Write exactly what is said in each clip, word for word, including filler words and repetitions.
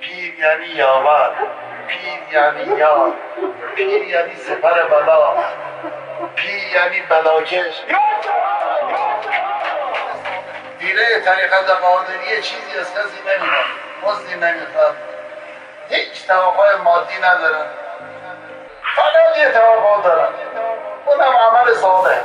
پیر یعنی یاور، پیر یعنی یار، پیر یعنی سپر بلا، پیر یعنی بلاکش. دیره طریقت قادریه چیزی از کسی نمیدن، مزدی نمیخواد، هیچ توقع مادی ندارن، فقط یه توقع دارن، اونم عمل صالح.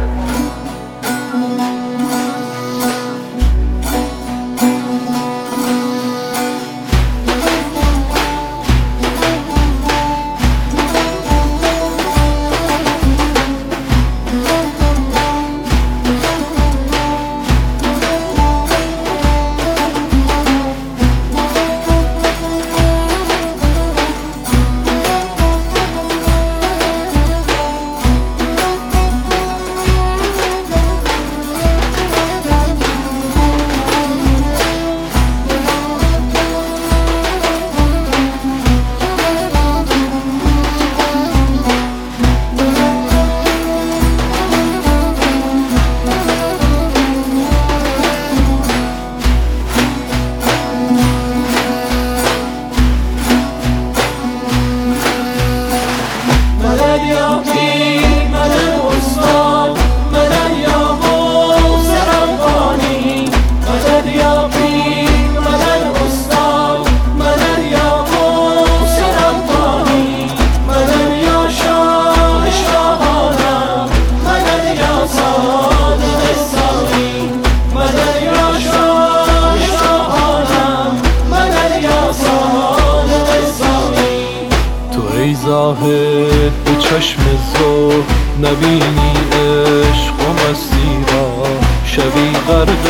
زاهد به چشم زهد نبینی عشق و مستی را، شبی غرق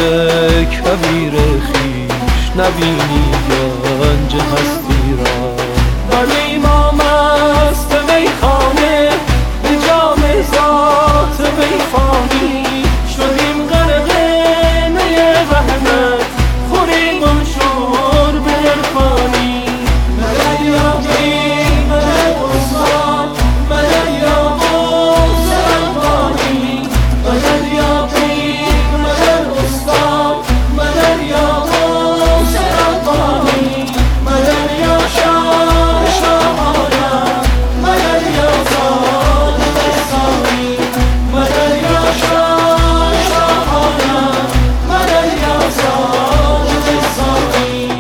کبیر خویش نبینی گنج هستی را. ولی ما مست میخانه به جام ذات میخوانی شدیم غرق می وحدت، خوری گم شد به عرفانی. مدد یا پیر مدد استاد، مدد یا غوث ربانی، مدد یا پیر مدد استاد، مدد یا غوث ربانی، مدد یا شاه شاهانه، مدد یا صادق ثانی، مدد یا شاه شاهانه، مدد یا صادق ثانی.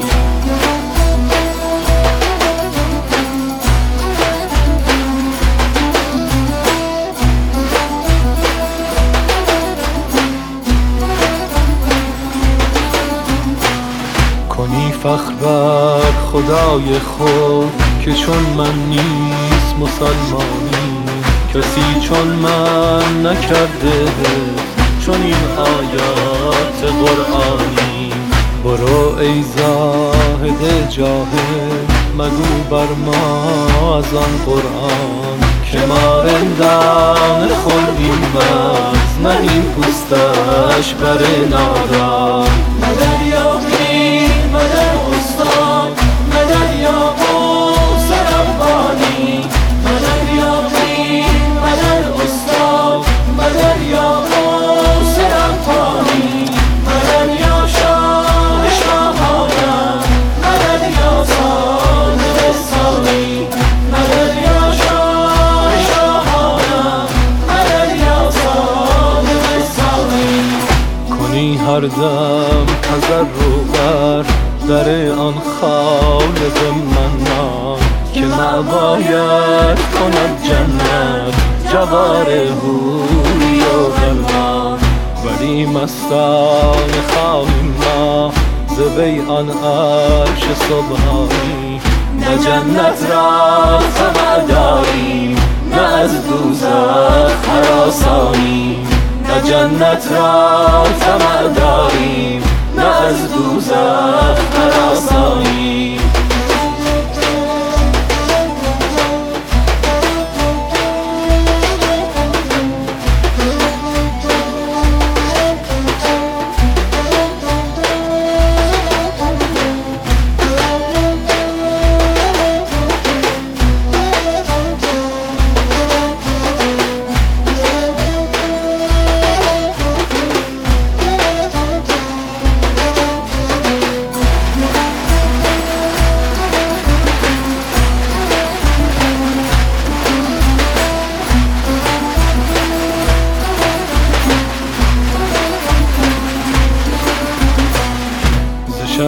کنی فخر بر خدای خود که چون من نیست مسلمانی، کسی چون من نکرده چون این آیات قرآنی. برو ای زاهد جاهل مگو بر ما از آن قرآن، که ما رندان خوردیم مغز نه این پوستش بر نادان. مدد یا پیر مدد استاد، مدد یا غوث ربانی، مدد یا پیر مدد استاد، مدد یا غوث ربانی، مدد یا شاه شاهانه، مدد یا صادق ثانی، مدد یا شاه شاهانه، مدد یا صادق ثانی. کنی هر دم تضرع بر در آن خالق منان، که مأوایت کند جنت جوار حوری و غلمان. ولی مستان خواهیم ما ز وی آن عرش سبحانی، نه جنت را طمع داریم نه از دوزخ هراسانی، نه جنت را طمع داریم نه از دوزخ هراسانی.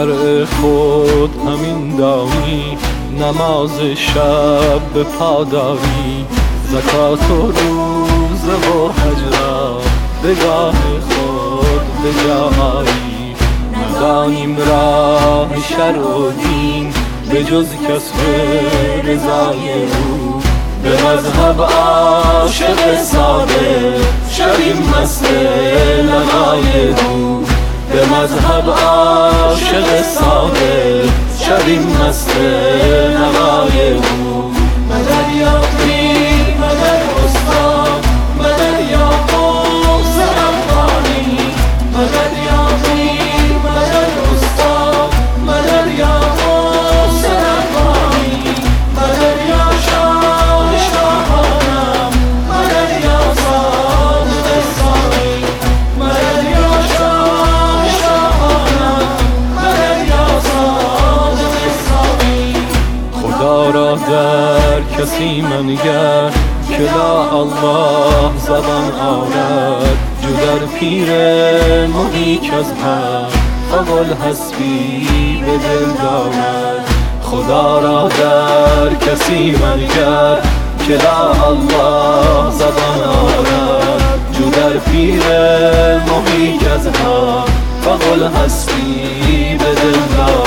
شرع خود همین دانی، نماز شب به پاداری، زکات و روزه و حج را به گاه خود بجایی. ندانیم راه شرع و دین به جز کسب رضای او، به مذهب عاشق ساده شویم مست لقای او. به مذهب عاشق ساده شویم مست لقای او. مدد یا پیر مدد استاد، مدد یا قوس ربانی، مدد یا پیر مدد استاد، مدد یا قوس ربانی، مدد یا شاه شاهانم، مدد یا صادق الصایی، مدد یا شاه شاهانم، مدد یا صادق الصایی. خدا را در کسی منگر که لا الله زبان آرد، جو در پیر مهی کز هر فقل حسبی به دل دارد. خدا را در کسی منگر که لا الله زبان آرد، جو در پیر مهی کز هر فقل حسبی به دل دارد.